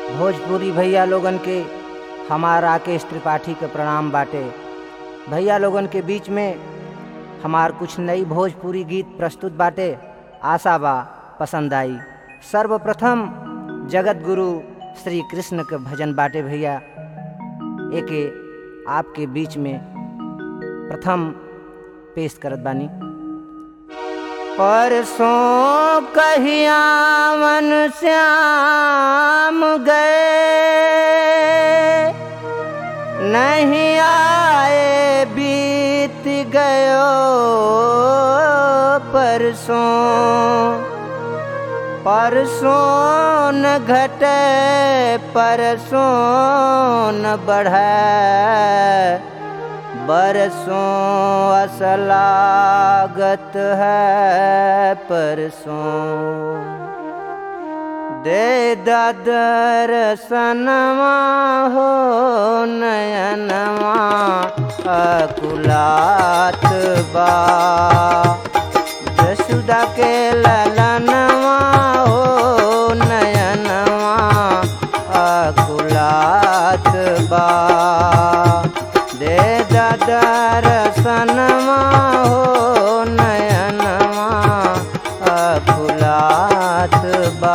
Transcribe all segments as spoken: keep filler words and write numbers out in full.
भोजपुरी भैया लोगन के हमार राकेश त्रिपाठी के प्रणाम बाटे। भैया लोगन के बीच में हमार कुछ नई भोजपुरी गीत प्रस्तुत बाटे। आशा बा पसंद आई। सर्वप्रथम जगत गुरु श्री कृष्ण के भजन बाटे भैया, एके आपके बीच में प्रथम पेश करत बानी। परसों कहिया मन श्याम गए, नहीं आए बीत गयो परसों। परसों न घटे परसों न बढ़े, बरसों असलागत है परसों। दे दर्शनवा हो नयनवा अकुलात बा, जसुदा के ललनवा हो नयनवा अकुलात बा। दे दर्शनवा हो नयनवा अकुलात बा।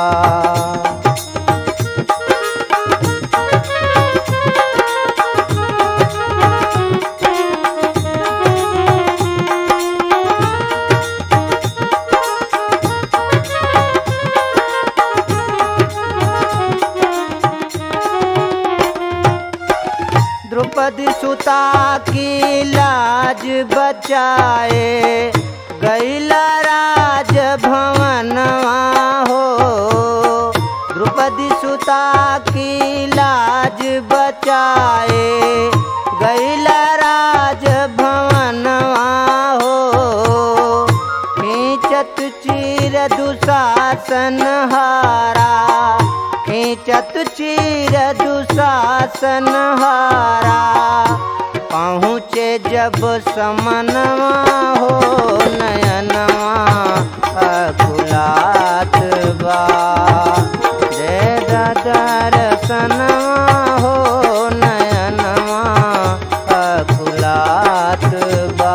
द्रौपदी सुता की लाज बचाए, गैला राज भवनवा हो। द्रौपदी सुता की लाज बचाए, गैला राज भवनवा हो। खींचत चीर दुशासन हारा, खींचत चीर दुशासन हारा। पहुँचे जब समनवा हो नयनवा अकुलात बा। दे दर्शनवा हो नयनवा अकुलात बा।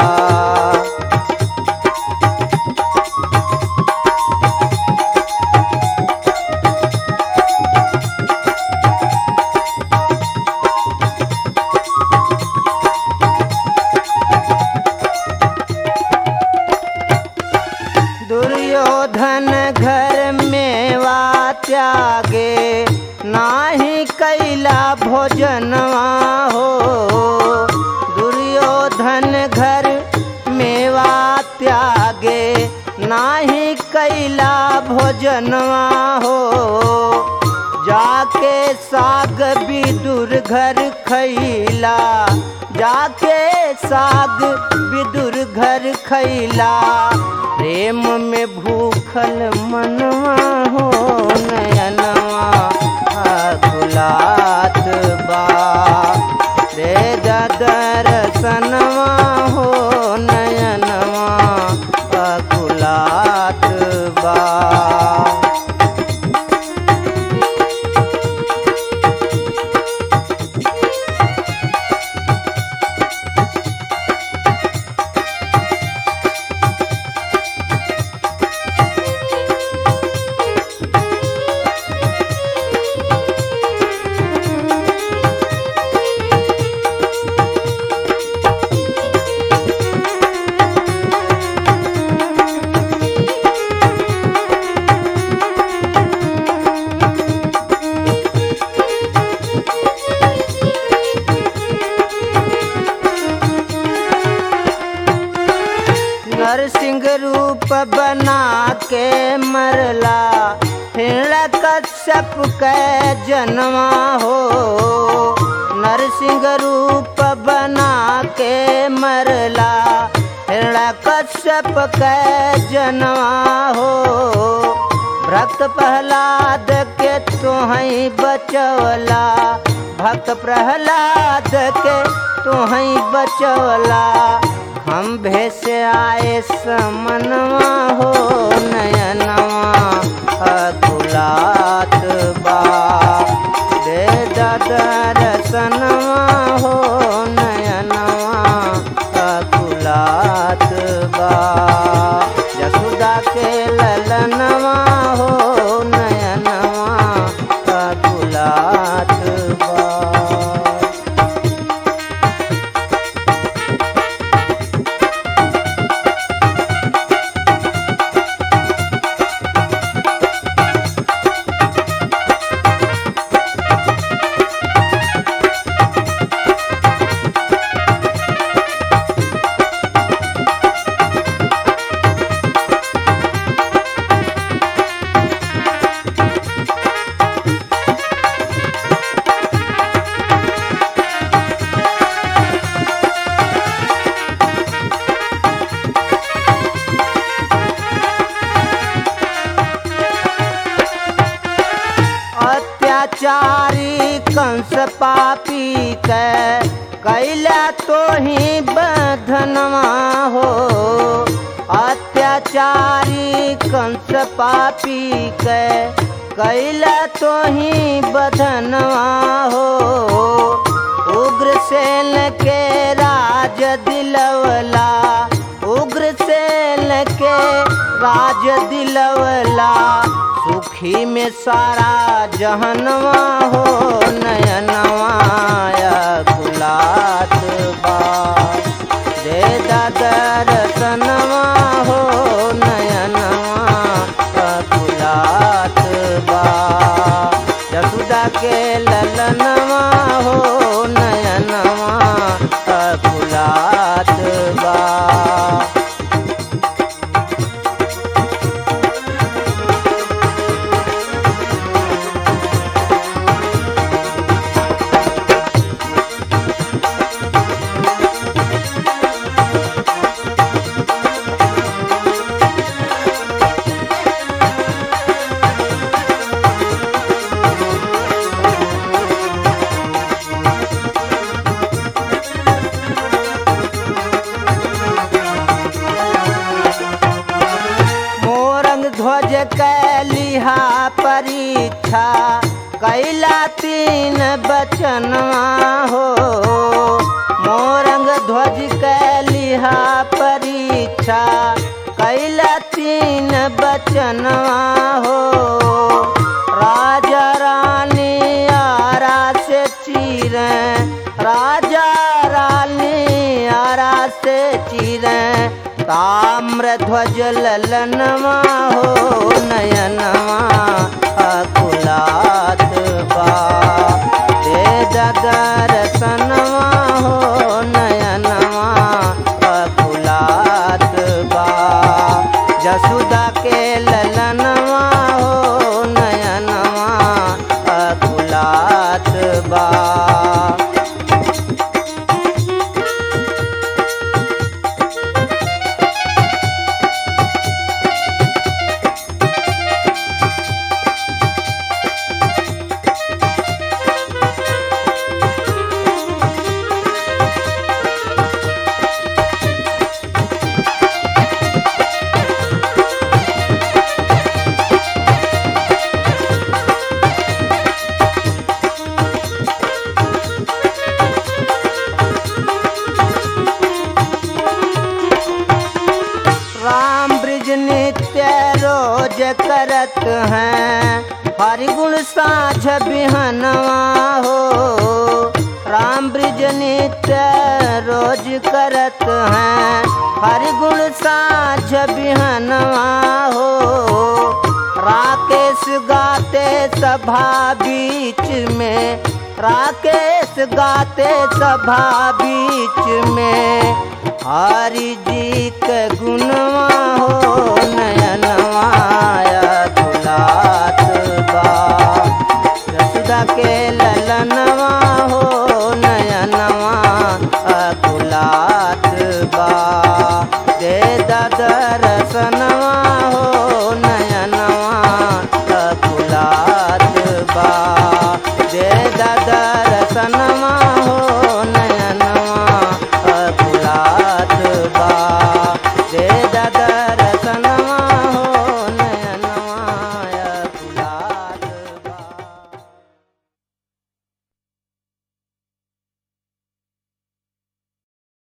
दुर्योधन घर मेवा त्यागे, नाही कैला भोजनवा हो। दुर्योधन घर मेवा त्यागे, नाही कैला भोजनवा हो। जाके साग विदुर घर खैला, जाके साग विदुर घर खैला। प्रेम में भूखल मनवा हो नयनवा अकुलात बा। दे दर्शनवा हो नयनवा अकुलात बा। नरसिंह रूप बना के मरला, हिरण्यकश्यप के जनवा हो। नरसिंह रूप बना के मरला, हिरण्यकश्यप के जनवा हो। भक्त प्रहलाद के तोहई बचवला, भक्त प्रहलाद के तोहई बचवला। हम भेष आए समनवा हो नयनवा अकुलात बा। दर्शनवा हो नयनवा अकुलात बा। यशोदा के ललनवा हो नयनवा अकुलात बा। अत्याचारी कंस पापी के कैला तो ही बंधनवा हो। अत्याचारी कंस पापी के कैला तो ही बंधनवा हो। उग्रसेन के राज दिलवला, उग्रसेन के राज दिलवला। सुखी में सारा जहनवा हो नयनवा अकुलात बा। दे दर्शनवा हो नयनवा अकुलात बा। यशोदा के ललनवा हो नयनवा अकुलात बा। ध्वज कैलिहा परीक्षा कैला तीन बचनवा हो। मोरंग ध्वज कैलिहा परीक्षा कैला तीन बचनवा हो। राजा रानी आरा से चीरे, राजा रानी आरा से चीरे। ताम्र ध्वज ललनवा हो नयनवा अकुलात बा। दे दर्शनवा हो नयनवा अकुलात बा। यशोदा के ललनवा हो नयनवा अकुलात बा। करत हैं हरि गुण साझ बिहनवा हो। राम ब्रिज नित्य रोज करत हैं हरि गुण साझ बिहनवा हो। राकेश गाते सभा बीच में, राकेश गाते सभा बीच में। हरि जी के गुणवा हो नयनवा अकुलात बा। यशोदा के ललनवा